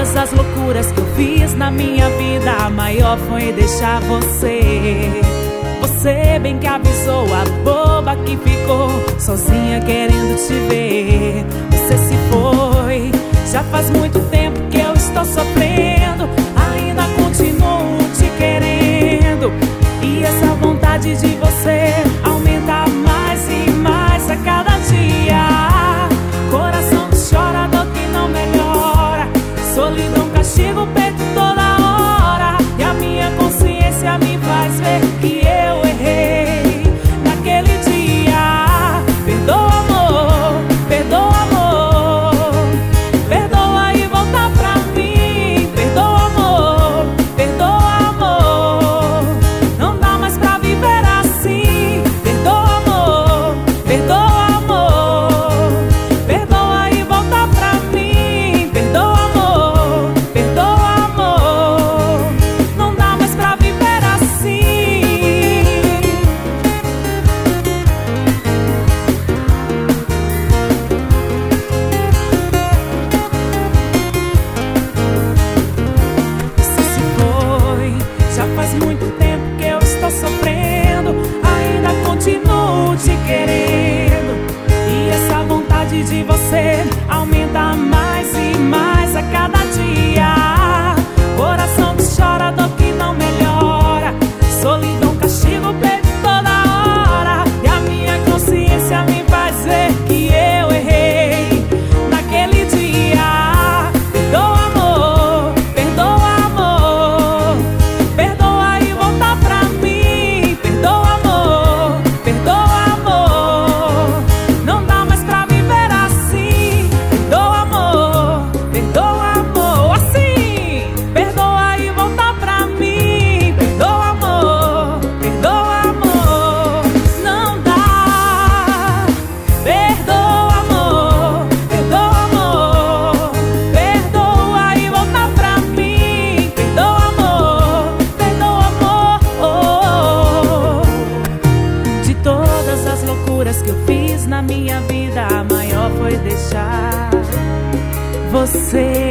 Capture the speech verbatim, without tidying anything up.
todas as loucuras que eu fiz na minha vida, a maior foi deixar você. Você bem que avisou a boba que ficou sozinha querendo te ver. Você se foi, já faz muito tempo que eu estou sofrendo, ainda continuo te querendo. E essa vontade de você aumenta mais e mais a cada dia. Coração que chora, dor que não melhora, solidão castiga o peito toda hora. E a minha consciência me faz ver que eu errei naquele dia. Perdoa, amor, perdoa, amor, perdoa e volta pra mim. Perdoa, amor, perdoa, amor, não dá mais pra viver assim. Perdoa, amor, perdoa, amor, perdoa e volta pra mim. Perdoa, amor, perdoa, amor, não dá mais pra viver assim. Você se foi, já faz muito tempo que eu estou sofrendo, ainda continuo te querendo. E essa vontade de você aumenta mais e mais a cada dia. Coração que chora, dor que não melhora, solidão castiga o peito toda hora. E a minha consciência me faz ver que eu errei naquele dia. Perdoa, amor, perdoa, amor, perdoa e volta pra mim. Perdoa, amor, perdoa, amor, não dá mais pra viver assim. Perdoa, amor, perdoa, amor, assim. Perdoa e volta pra mim. Perdoa, amor, perdoa, amor, não dá. Perdoa, amor, perdoa, amor, perdoa e volta pra mim. Perdoa, amor, perdoa, amor. De todas as loucuras que eu fiz na minha vida, a maior foi deixar você.